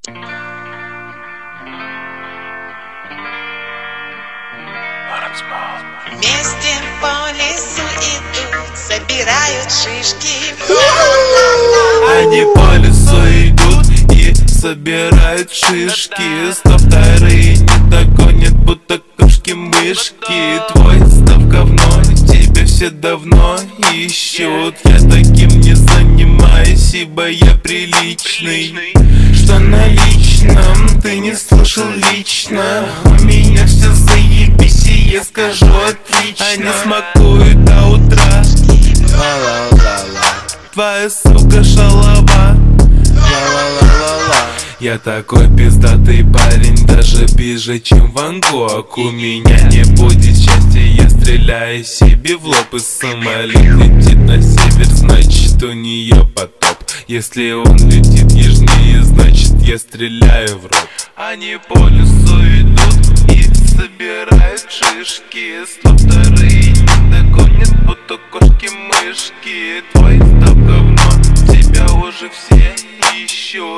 Вместе по лесу идут, собирают шишки. Они по лесу идут и собирают шишки. 102-й не догонят, будто кошки-мышки. Твой став говно, тебя все давно ищут. Я таким не занимаюсь, ибо я приличный. Что на личном ты не слышал лично. У меня все заебись, и я скажу отлично. Они смакуют до утра. Твоя сука шалава. Я такой пиздатый парень, даже пизже, чем Ван Гог. У меня не будет счастья, я стреляю себе в лоб. И самолет летит на север, значит у нее потоп. Если он летит южнее, значит я стреляю в рот. Они по лесу идут и собирают шишки. 102-й не догонят, будто кошки-мышки. Твой став говно, тебя уже все ищут.